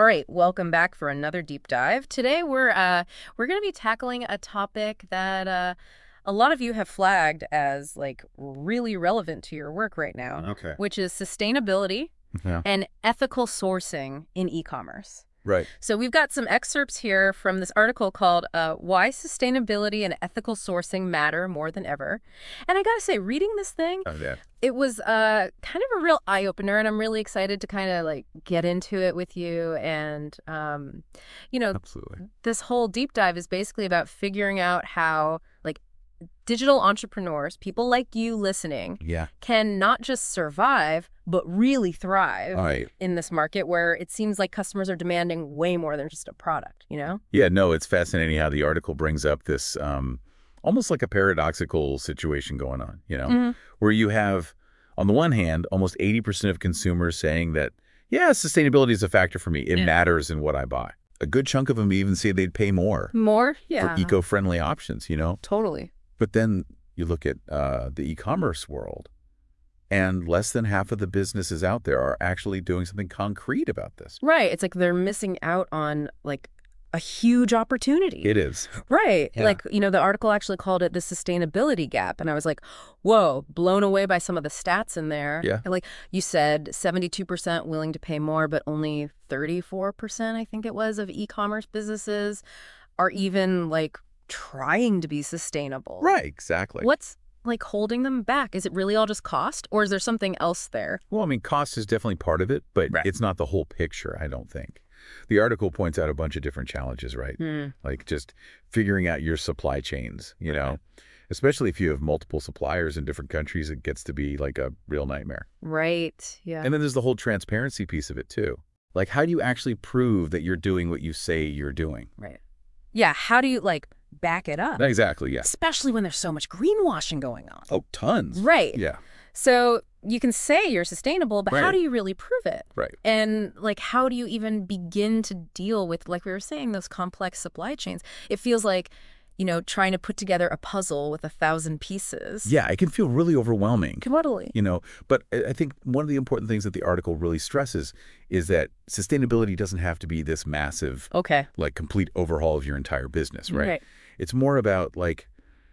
All right, welcome back for another deep dive. Today we're going to be tackling a topic that a lot of you have flagged as like really relevant to your work right now, Okay. which is sustainability Yeah. and ethical sourcing in e-commerce. Right. So we've got some excerpts here from this article called Why Sustainability and Ethical Sourcing Matter More Than Ever. And I gotta say, reading this thing, Oh, yeah. it was kind of a real eye-opener, and I'm really excited to kind of like get into it with you. And, Absolutely. this whole deep dive is basically about figuring out how like digital entrepreneurs, people like you listening, Yeah. can not just survive, but really thrive All right. in this market where it seems like customers are demanding way more than just a product, you know? Yeah, no, it's fascinating how the article brings up this almost like a paradoxical situation going on, where you have, on the one hand, almost 80% of consumers saying that, yeah, sustainability is a factor for me. It matters in what I buy. A good chunk of them even say they'd pay more More? Yeah. for eco-friendly options, Totally. But then you look at the e-commerce world, and less than half of the businesses out there are actually doing something concrete about this. Right. It's like they're missing out on like a huge opportunity. It is. Right. Yeah. Like, the article actually called it the sustainability gap. And I was like, whoa, blown away by some of the stats in there. Yeah. And like you said, 72% willing to pay more, but only 34%, I think it was, of e-commerce businesses are even like trying to be sustainable. Right, exactly. What's like holding them back? Is it really all just cost, or is there something else there? Well, I mean, cost is definitely part of it, but it's not the whole picture, I don't think. The article points out a bunch of different challenges, right? Like just figuring out your supply chains, especially if you have multiple suppliers in different countries, it gets to be like a real nightmare. Right. Yeah. And then there's the whole transparency piece of it, too. Like, how do you actually prove that you're doing what you say you're doing? Right. Yeah. How do you like back it up? Exactly, yeah. Especially when there's so much greenwashing going on. Oh, tons. Right. Yeah. So you can say you're sustainable, but how Right. do you really prove it? Right. And like, how do you even begin to deal with, like we were saying, those complex supply chains? It feels like, trying to put together a puzzle with 1,000 pieces. Yeah, it can feel really overwhelming. Totally. But I think one of the important things that the article really stresses is that sustainability doesn't have to be this massive, Okay. like complete overhaul of your entire business, right? Right. It's more about like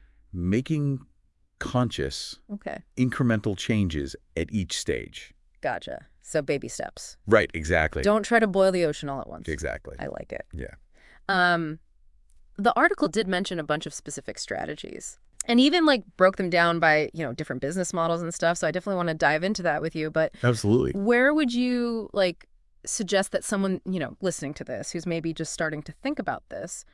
making conscious, Okay. incremental changes at each stage. Gotcha. So baby steps. Right, exactly. Don't try to boil the ocean all at once. Exactly. I like it. Yeah. The article did mention a bunch of specific strategies and even like broke them down by, different business models and stuff. So I definitely want to dive into that with you. But Absolutely. where would you like suggest that someone, listening to this, who's maybe just starting to think about this,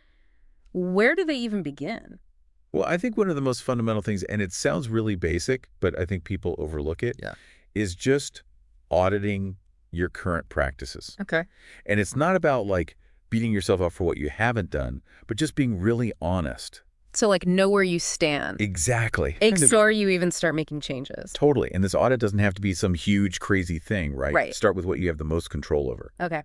where do they even begin? Well, I think one of the most fundamental things, and it sounds really basic, but I think people overlook it, is just auditing your current practices. Okay. And it's not about like beating yourself up for what you haven't done, but just being really honest. So like know where you stand. Exactly. Before you even start making changes. Totally. And this audit doesn't have to be some huge, crazy thing, right? Right. Start with what you have the most control over. Okay.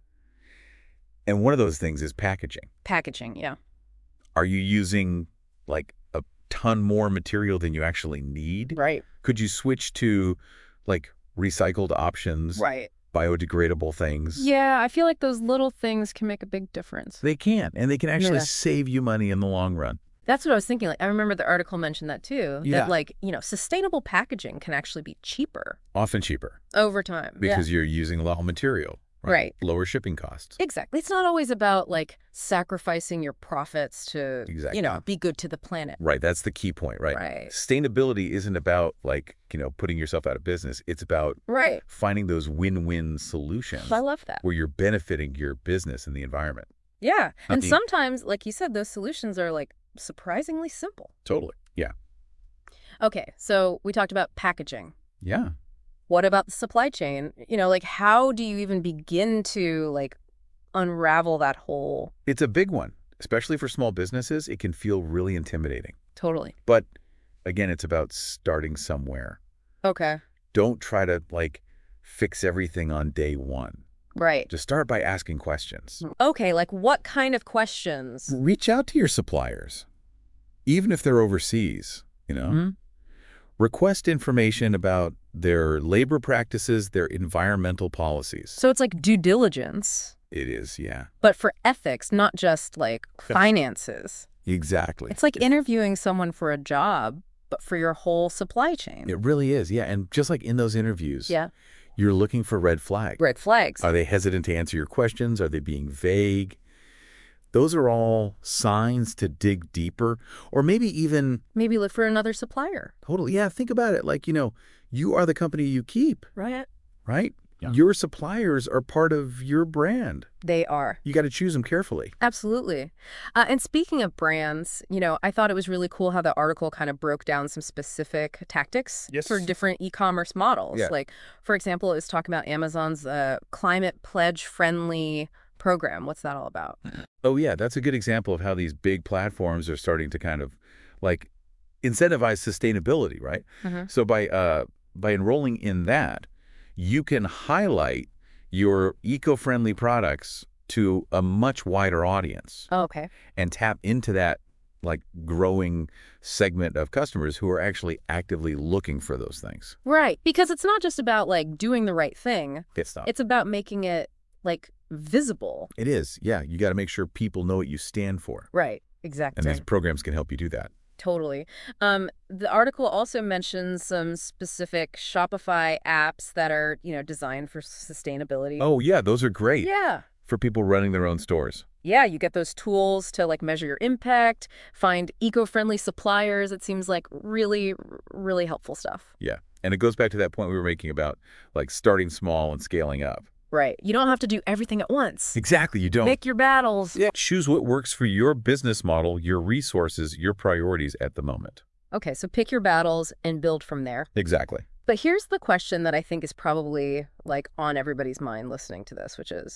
And one of those things is packaging. Packaging, yeah. Are you using like a ton more material than you actually need? Right. Could you switch to like recycled options? Right. Biodegradable things? Yeah, I feel like those little things can make a big difference. They can, and they can actually Yeah. save you money in the long run. That's what I was thinking. Like, I remember the article mentioned that too. Yeah. That like, sustainable packaging can actually be cheaper Often cheaper over time. because you're using a lot of material. Right. Lower shipping costs. Exactly. It's not always about like sacrificing your profits to, Exactly. be good to the planet. Right. That's the key point, right? Right. Sustainability isn't about like, putting yourself out of business. It's about Right. finding those win-win solutions I love that. where you're benefiting your business and the environment. Yeah. I And mean- sometimes, like you said, those solutions are like surprisingly simple. Totally. Yeah. Okay. So we talked about packaging. Yeah. What about the supply chain? Like how do you even begin to like unravel that whole? It's a big one, especially for small businesses. It can feel really intimidating. Totally. But again, it's about starting somewhere. Okay. Don't try to like fix everything on day one. Right. Just start by asking questions. Okay, like what kind of questions? Reach out to your suppliers, even if they're overseas, Mhm. Request information about their labor practices, their environmental policies. So it's like due diligence. It is, yeah. But for ethics, not just like finances. Exactly. It's like interviewing someone for a job, but for your whole supply chain. It really is, yeah. And just like in those interviews, Yeah. you're looking for red flags. Red flags. Are they hesitant to answer your questions? Are they being vague? Those are all signs to dig deeper, or maybe even Maybe look for another supplier. totally, yeah, think about it. Like, you are the company you keep, Right. right? Yeah. Your suppliers are part of your brand. They are. You got to choose them carefully. Absolutely. And speaking of brands, I thought it was really cool how the article kind of broke down some specific tactics Yes. for different e-commerce models. Yeah. Like, for example, it was talking about Amazon's climate pledge-friendly program. What's that all about? Oh, yeah, that's a good example of how these big platforms are starting to kind of like incentivize sustainability, right? Mhm. So by enrolling in that, you can highlight your eco-friendly products to a much wider audience Oh, okay. and tap into that like growing segment of customers who are actually actively looking for those things. Right. Because it's not just about like doing the right thing. It's not. It's about making it like visible. It is. Yeah, you got to make sure people know what you stand for. Right. And Exactly. these programs can help you do that. Totally. The article also mentions some specific Shopify apps that are, designed for sustainability. Oh, yeah, those are great Yeah. for people running their own stores. Yeah, you get those tools to like measure your impact, find eco-friendly suppliers. It seems like really, really helpful stuff. Yeah. And it goes back to that point we were making about like starting small and scaling up. Right. You don't have to do everything at once. Exactly. You don't. Pick your battles. Yeah. Choose what works for your business model, your resources, your priorities at the moment. Okay, so pick your battles and build from there. Exactly. But here's the question that I think is probably like on everybody's mind listening to this, which is,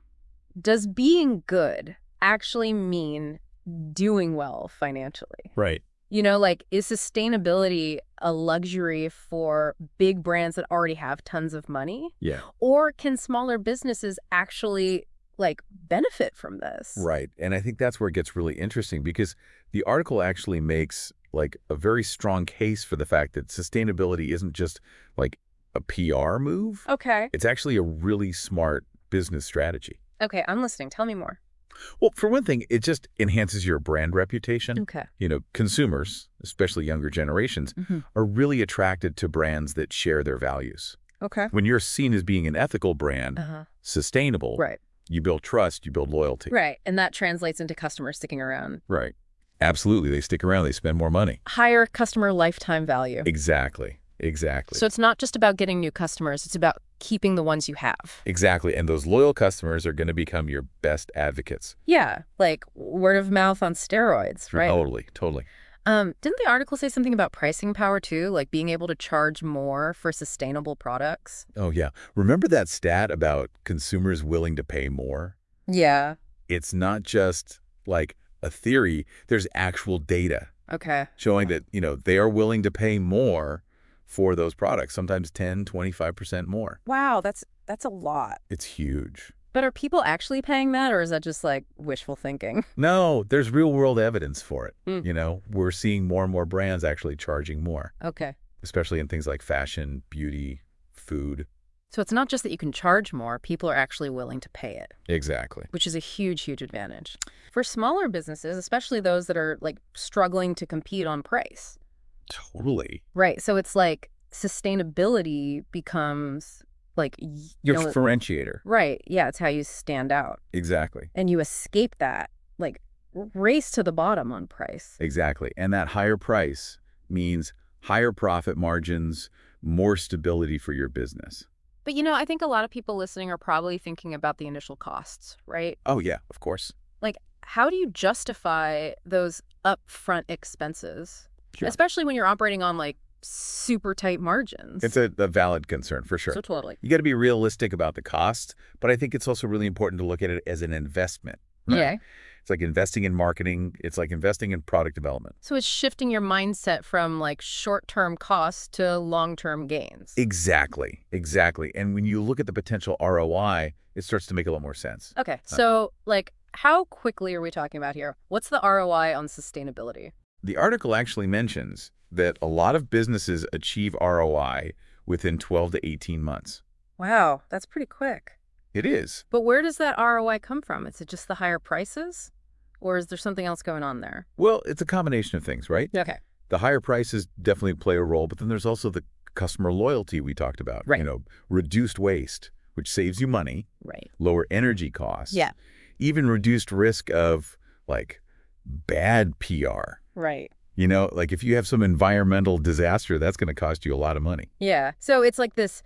does being good actually mean doing well financially? Right. Like, is sustainability a luxury for big brands that already have tons of money? Yeah. Or can smaller businesses actually, like, benefit from this? Right. And I think that's where it gets really interesting because the article actually makes like a very strong case for the fact that sustainability isn't just like a PR move. Okay. It's actually a really smart business strategy. Okay, I'm listening. Tell me more. Well, for one thing, it just enhances your brand reputation. Okay. Consumers, especially younger generations, are really attracted to brands that share their values. Okay. When you're seen as being an ethical brand, sustainable, Right. you build trust, you build loyalty. Right. And that translates into customers sticking around. Right. Absolutely. They stick around. They spend more money. Higher customer lifetime value. Exactly. Exactly. So it's not just about getting new customers. It's about keeping the ones you have. Exactly. And those loyal customers are going to become your best advocates. Yeah. Like word of mouth on steroids, right? Totally. Totally. Didn't the article say something about pricing power too? Like being able to charge more for sustainable products? Oh, yeah. Remember that stat about consumers willing to pay more? Yeah. It's not just like a theory. There's actual data Okay. showing that, they are willing to pay more for those products, sometimes 10, 25% more. Wow, that's a lot. It's huge. But are people actually paying that, or is that just like wishful thinking? No, there's real world evidence for it. Mm. We're seeing more and more brands actually charging more, Okay. especially in things like fashion, beauty, food. So it's not just that you can charge more, people are actually willing to pay it, Exactly. which is a huge, huge advantage. For smaller businesses, especially those that are like struggling to compete on price. Totally. Right. So it's like sustainability becomes like, Your differentiator. right. Yeah. It's how you stand out Exactly. and you escape that like race to the bottom on price. Exactly. And that higher price means higher profit margins, more stability for your business. But, I think a lot of people listening are probably thinking about the initial costs, right? Oh, yeah, of course. Like, how do you justify those upfront expenses, Sure. especially when you're operating on like super tight margins? It's a valid concern for sure. So totally. You got to be realistic about the costs, but I think it's also really important to look at it as an investment. Right? Yeah. It's like investing in marketing. It's like investing in product development. So it's shifting your mindset from like short-term costs to long-term gains. Exactly. Exactly. And when you look at the potential ROI, it starts to make a lot more sense. Okay. So like how quickly are we talking about here? What's the ROI on sustainability? The article actually mentions that a lot of businesses achieve ROI within 12 to 18 months. Wow, that's pretty quick. It is. But where does that ROI come from? Is it just the higher prices? Or is there something else going on there? Well, it's a combination of things, right? Okay. The higher prices definitely play a role, but then there's also the customer loyalty we talked about. Right. Reduced waste, which saves you money, Right. lower energy costs. Yeah. Even reduced risk of, like, bad PR. Right. Like if you have some environmental disaster, that's going to cost you a lot of money. Yeah. So it's like this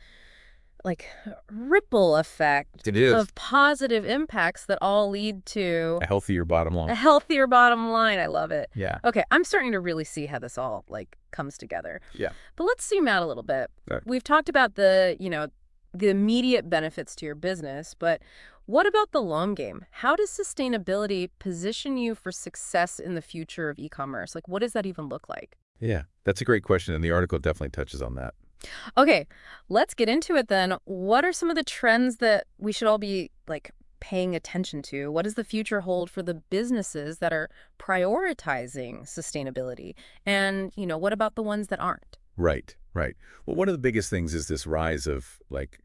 ripple effect It is. of positive impacts that all lead to A healthier bottom a line. healthier bottom line. I love it. Yeah. Okay, I'm starting to really see how this all comes together. Yeah. But let's zoom out a little bit. Okay. We've talked about the immediate benefits to your business, but what about the long game? How does sustainability position you for success in the future of e-commerce? Like, what does that even look like? Yeah. That's a great question, and the article definitely touches on that. Okay, let's get into it then. What are some of the trends that we should all be paying attention to? What does the future hold for the businesses that are prioritizing sustainability? And, what about the ones that aren't? Right. Well, one of the biggest things is this rise of,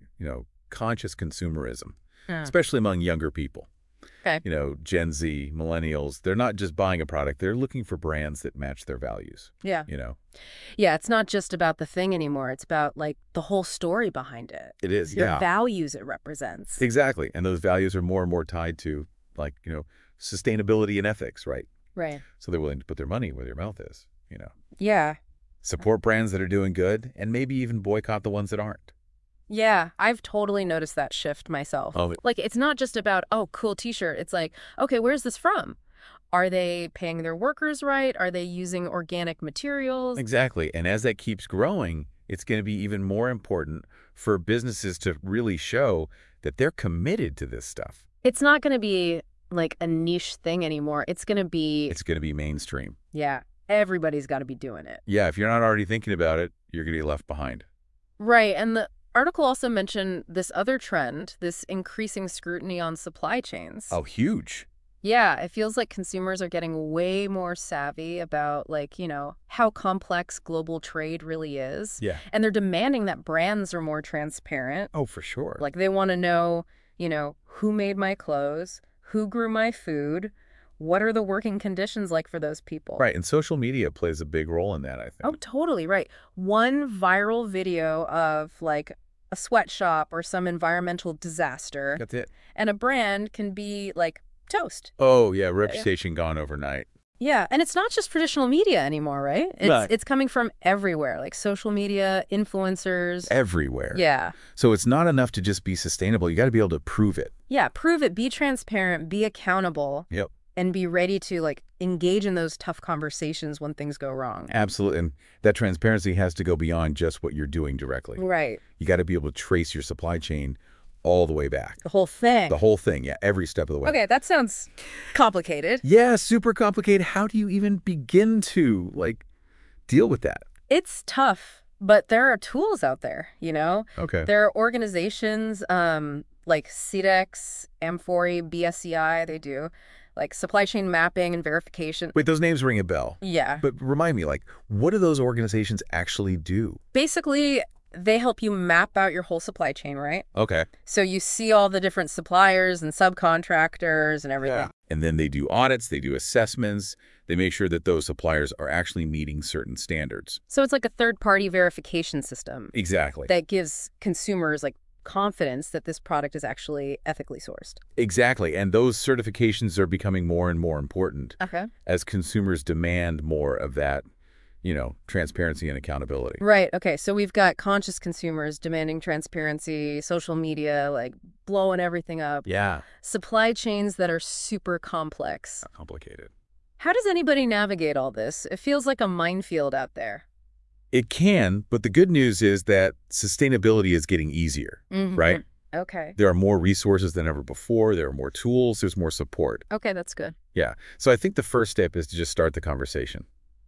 conscious consumerism, especially among younger people. Okay. Gen Z, millennials, they're not just buying a product, they're looking for brands that match their values. Yeah. You know? Yeah, it's not just about the thing anymore. It's about, the whole story behind it. It is, Your yeah. values it represents. Exactly. And those values are more and more tied to, sustainability and ethics, right? Right. So they're willing to put their money where their mouth is, Yeah. Support brands that are doing good and maybe even boycott the ones that aren't. Yeah, I've totally noticed that shift myself. Oh. It's not just about, oh, cool t-shirt. It's like, okay, where's this from? Are they paying their workers right? Are they using organic materials? Exactly. And as that keeps growing, it's going to be even more important for businesses to really show that they're committed to this stuff. It's not going to be a niche thing anymore. It's going to be, mainstream. yeah, everybody's got to be doing it. Yeah, if you're not already thinking about it, you're going to be left behind. Right. And the article also mentioned this other trend, this increasing scrutiny on supply chains. Oh, huge. Yeah, it feels like consumers are getting way more savvy about, how complex global trade really is. Yeah. And they're demanding that brands are more transparent. Oh, for sure. They want to know, who made my clothes, who grew my food, what are the working conditions like for those people? Right. And social media plays a big role in that, I think. Oh, totally right. One viral video of, a sweatshop or some environmental disaster, That's it. and a brand can be, toast. Oh, yeah. Reputation gone overnight. Yeah, and it's not just traditional media anymore, right? It's coming from everywhere, social media, influencers. Everywhere. Yeah. So it's not enough to just be sustainable. You got to be able to prove it. Yeah, prove it, be transparent, be accountable. Yep. And be ready to, engage in those tough conversations when things go wrong. Absolutely. And that transparency has to go beyond just what you're doing directly. Right. You got to be able to trace your supply chain all the way back. The whole thing. The whole thing, yeah, every step of the way. Okay, that sounds complicated. Yeah, super complicated. How do you even begin to, deal with that? It's tough, but there are tools out there, Okay. There are organizations like CEDEX, Amphori, BSCI, they do, supply chain mapping and verification. Wait, those names ring a bell. Yeah. But remind me, what do those organizations actually do? Basically, they help you map out your whole supply chain, right? Okay. So you see all the different suppliers and subcontractors and everything. Yeah. And then they do audits, they do assessments, they make sure that those suppliers are actually meeting certain standards. So it's like a third-party verification system. Exactly. That gives consumers confidence that this product is actually ethically sourced. Exactly. And those certifications are becoming more and more important as consumers demand more of that, transparency and accountability. Right. Okay. So we've got conscious consumers demanding transparency, social media, blowing everything up. Yeah. Supply chains that are super complex. Complicated. How does anybody navigate all this? It feels like a minefield out there. It can, but the good news is that sustainability is getting easier, right? Okay. There are more resources than ever before. There are more tools. There's more support. Okay, that's good. Yeah. So I think the first step is to just start the conversation,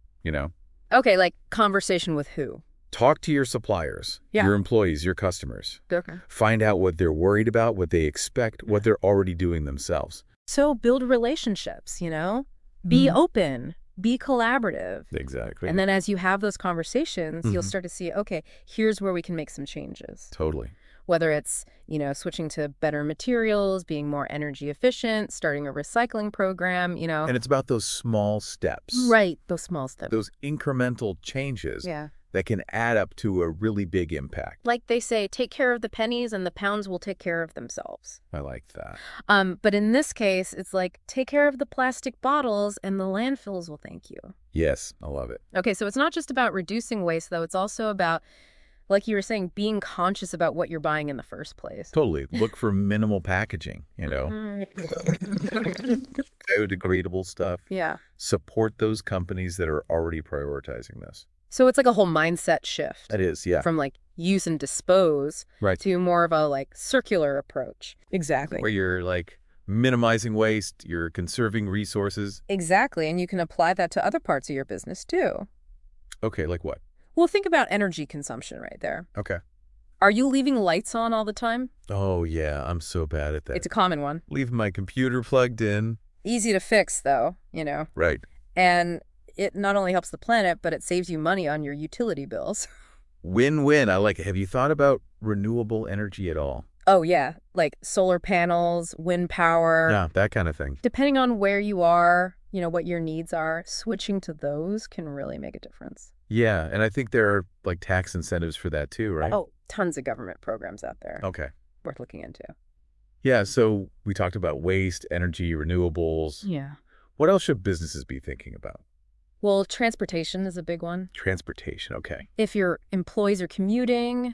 Okay, conversation with who? Talk to your suppliers, your employees, your customers. Okay. Find out what they're worried about, what they expect, what they're already doing themselves. So build relationships, Be open. Be collaborative. Exactly. And then as you have those conversations, you'll start to see, okay, here's where we can make some changes. Totally. whether it's, switching to better materials, being more energy efficient, starting a recycling program, And it's about those small steps. Right, those small steps. Those incremental changes Yeah. that can add up to a really big impact. Like they say, take care of the pennies and the pounds will take care of themselves. I like that. But in this case, it's like, take care of the plastic bottles and the landfills will thank you. Yes, I love it. Okay, so it's not just about reducing waste, though. It's also about, like you were saying, being conscious about what you're buying in the first place. Totally. Look for minimal packaging, biodegradable stuff. Yeah. Support those companies that are already prioritizing this. So it's like a whole mindset shift. That is, yeah. From like use and dispose Right. to more of a like circular approach. Exactly. Where you're like minimizing waste, you're conserving resources. Exactly. And you can apply that to other parts of your business too. Okay, like what? Well, think about energy consumption right there. Okay. Are you leaving lights on all the time? Oh, yeah, I'm so bad at that. It's a common one. Leave my computer plugged in. Easy to fix, though, Right. And it not only helps the planet, but it saves you money on your utility bills. Win-win. I like it. Have you thought about renewable energy at all? Oh, yeah. Like solar panels, wind power. Yeah, that kind of thing. Depending on where you are, what your needs are, switching to those can really make a difference. Yeah, and I think there are like tax incentives for that too, right? Oh, tons of government programs out there. Okay. Worth looking into. Yeah, so we talked about waste, energy, renewables. Yeah. What else should businesses be thinking about? Well, transportation is a big one. Transportation, okay. If your employees are commuting,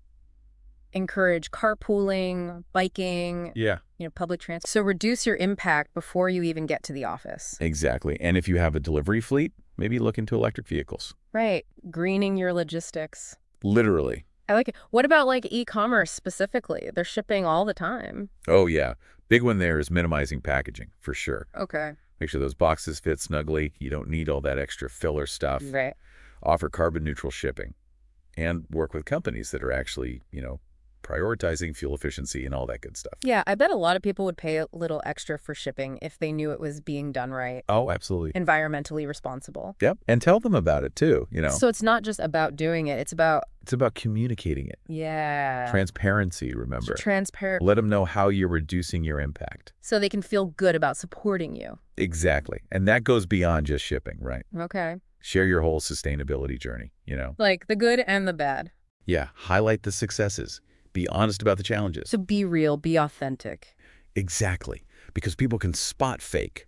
encourage carpooling, biking, Yeah. Public transport. So reduce your impact before you even get to the office. Exactly. And if you have a delivery fleet, maybe look into electric vehicles. Right. Greening your logistics. Literally. I like it. What about like e-commerce specifically? They're shipping all the time. Oh, yeah. Big one there is minimizing packaging, for sure. Okay. Make sure those boxes fit snugly. You don't need all that extra filler stuff. Right. Offer carbon neutral shipping. And work with companies that are actually, prioritizing fuel efficiency and all that good stuff. Yeah, I bet a lot of people would pay a little extra for shipping if they knew it was being done right. Oh, absolutely. Environmentally responsible. Yep. And tell them about it too, So it's not just about doing it. It's about... It's about communicating it. Yeah. Transparency, remember. Transparent. Let them know how you're reducing your impact. So they can feel good about supporting you. Exactly. And that goes beyond just shipping, right? Okay. Share your whole sustainability journey, Like the good and the bad. Yeah. Highlight the successes. Be honest about the challenges. So be real, be authentic. Exactly. Because people can spot fake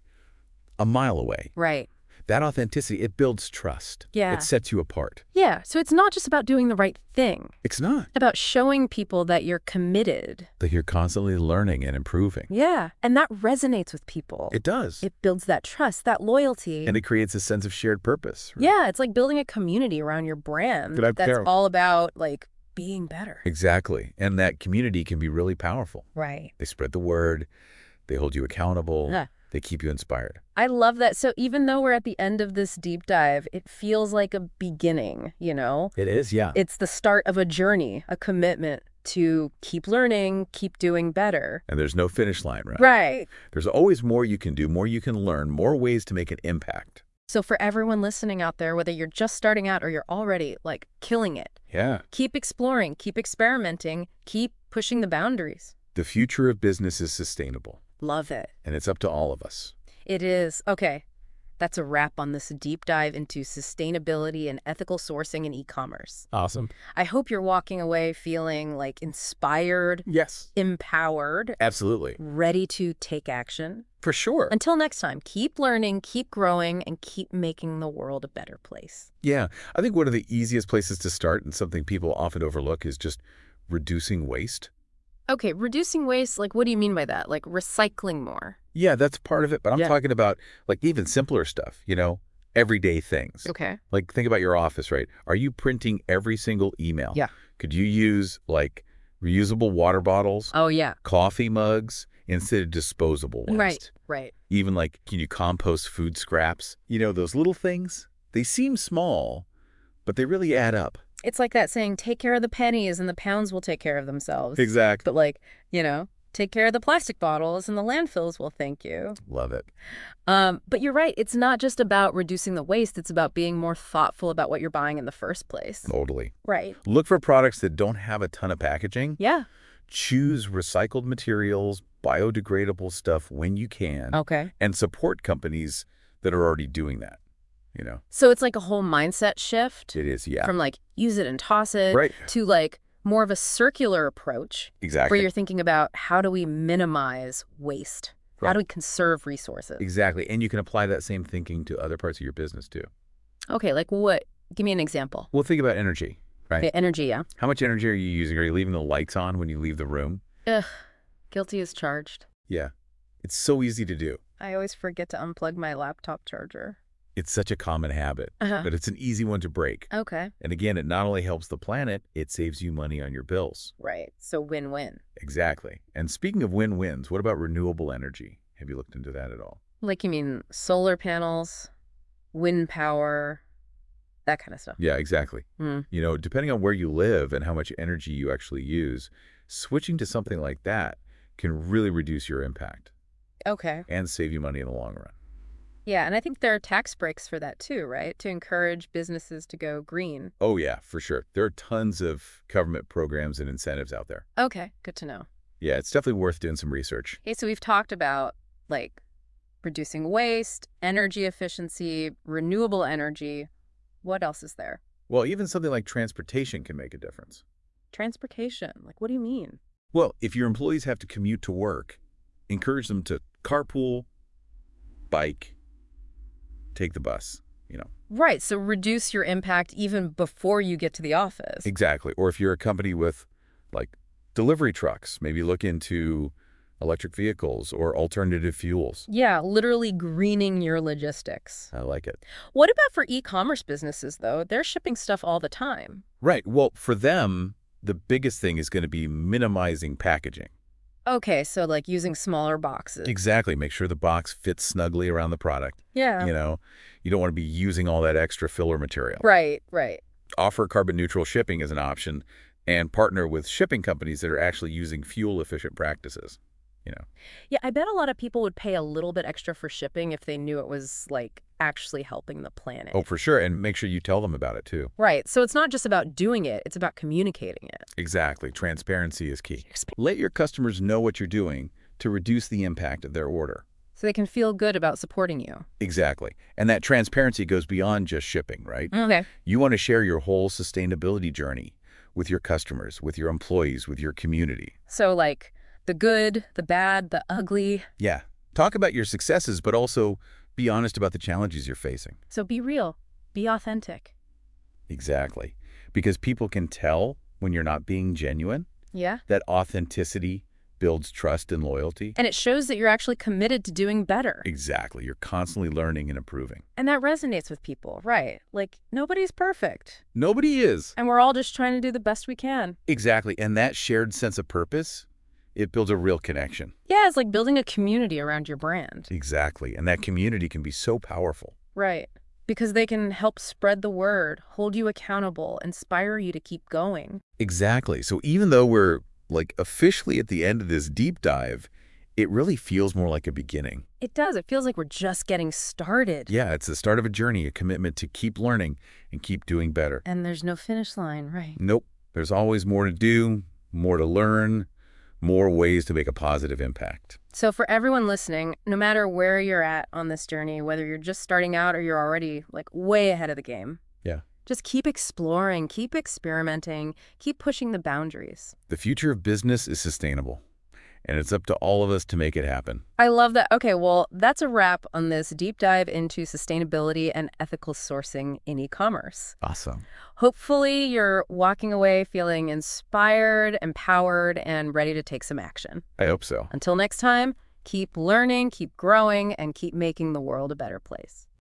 a mile away. Right. That authenticity, it builds trust. Yeah. It sets you apart. Yeah. So it's not just about doing the right thing. It's not. About showing people that you're committed. That you're constantly learning and improving. Yeah. And that resonates with people. It does. It builds that trust, that loyalty. And it creates a sense of shared purpose. Right? Yeah. It's like building a community around your brand that's all about like being better. Exactly. And that community can be really powerful. Right. They spread the word. They hold you accountable. Yeah. They keep you inspired. I love that. So even though we're at the end of this deep dive, it feels like a beginning, It is, yeah. It's the start of a journey, a commitment to keep learning, keep doing better. And there's no finish line, right? Right. There's always more you can do, more you can learn, more ways to make an impact. So for everyone listening out there, whether you're just starting out or you're already like killing it, Yeah. keep exploring, keep experimenting, keep pushing the boundaries. The future of business is sustainable. Love it. And it's up to all of us. It is. Okay. That's a wrap on this deep dive into sustainability and ethical sourcing in e-commerce. Awesome. I hope you're walking away feeling like inspired, Yes. empowered, Absolutely. ready to take action. For sure. Until next time, keep learning, keep growing, and keep making the world a better place. Yeah. I think one of the easiest places to start, and something people often overlook, is just reducing waste. Okay, reducing waste, like what do you mean by that? Like recycling more? Yeah, that's part of it. But I'm Yeah. talking about like even simpler stuff, everyday things. Okay. Like think about your office, right? Are you printing every single email? Yeah. Could you use like reusable water bottles, Oh, yeah. coffee mugs instead of disposable waste? Right. Even like, can you compost food scraps? Those little things, they seem small, but they really add up. It's like that saying, take care of the pennies and the pounds will take care of themselves. Exactly. But like, take care of the plastic bottles and the landfills will thank you. Love it. But you're right. It's not just about reducing the waste. It's about being more thoughtful about what you're buying in the first place. Totally. Right. Look for products that don't have a ton of packaging. Yeah. choose recycled materials, biodegradable stuff when you can, Okay. and support companies that are already doing that, you know? So it's like a whole mindset shift It is, yeah. from like use it and toss it Right. to like more of a circular approach where Exactly. you're thinking about how do we minimize waste? How Right. do we conserve resources? Exactly. And you can apply that same thinking to other parts of your business, too. Okay, like what? Give me an example. Well, think about energy, right? Okay, energy, yeah. How much energy are you using? Are you leaving the lights on when you leave the room? Ugh, guilty as charged. Yeah. It's so easy to do. I always forget to unplug my laptop charger. It's such a common habit, Uh-huh. but it's an easy one to break. Okay. And again, it not only helps the planet, it saves you money on your bills. Right. So win-win. Exactly. And speaking of win-wins, what about renewable energy? Have you looked into that at all? Like you mean solar panels, wind power, that kind of stuff. Yeah, exactly. Hmm. You know, depending on where you live and how much energy you actually use, switching to something like that can really reduce your impact Okay. and save you money in the long run. Yeah, and I think there are tax breaks for that too, right? To encourage businesses to go green. Oh, yeah, for sure. There are tons of government programs and incentives out there. Okay, good to know. Yeah, it's definitely worth doing some research. Okay, so we've talked about like reducing waste, energy efficiency, renewable energy. What else is there? Well, even something like transportation can make a difference. Transportation. Like, what do you mean? Well, if your employees have to commute to work, encourage them to carpool, bike, take the bus, you know. Right, so reduce your impact even before you get to the office. Exactly. Or if you're a company with, like, delivery trucks, maybe look into electric vehicles or alternative fuels. Yeah, literally greening your logistics. I like it. What about for e-commerce businesses, though? They're shipping stuff all the time. Right. Well, for them, the biggest thing is going to be minimizing packaging. Okay, so like using smaller boxes. Exactly. Make sure the box fits snugly around the product. Yeah. You know, you don't want to be using all that extra filler material. Right, right. Offer carbon neutral shipping as an option and partner with shipping companies that are actually using fuel efficient practices, you know. Yeah, I bet a lot of people would pay a little bit extra for shipping if they knew it was like actually helping the planet. Oh, for sure. And make sure you tell them about it too. Right, so it's not just about doing it, it's about communicating it. Exactly. Transparency is key. Let your customers know what you're doing to reduce the impact of their order. So they can feel good about supporting you. Exactly. And that transparency goes beyond just shipping, right? Okay. You want to share your whole sustainability journey with your customers, with your employees, with your community. So like the good, the bad, the ugly. Yeah. Talk about your successes, but also be honest about the challenges you're facing. So be real, be authentic. Exactly. Because people can tell when you're not being genuine. Yeah. That authenticity builds trust and loyalty. And it shows that you're actually committed to doing better. Exactly. You're constantly learning and improving. And that resonates with people, right? Like, nobody's perfect. Nobody is. And we're all just trying to do the best we can. Exactly. And that shared sense of purpose, it builds a real connection. Yeah, it's like building a community around your brand. Exactly. And that community can be so powerful. Right. Because they can help spread the word, hold you accountable, inspire you to keep going. Exactly. So even though we're like officially at the end of this deep dive, it really feels more like a beginning. It does. It feels like we're just getting started. Yeah, it's the start of a journey, a commitment to keep learning and keep doing better. And there's no finish line, right? Nope. There's always more to do, more to learn, more ways to make a positive impact. So for everyone listening, no matter where you're at on this journey, whether you're just starting out or you're already like way ahead of the game, Yeah. just keep exploring, keep experimenting, keep pushing the boundaries. The future of business is sustainable, and it's up to all of us to make it happen. I love that. Okay, well, that's a wrap on this deep dive into sustainability and ethical sourcing in e-commerce. Awesome. Hopefully, you're walking away feeling inspired, empowered, and ready to take some action. I hope so. Until next time, keep learning, keep growing, and keep making the world a better place.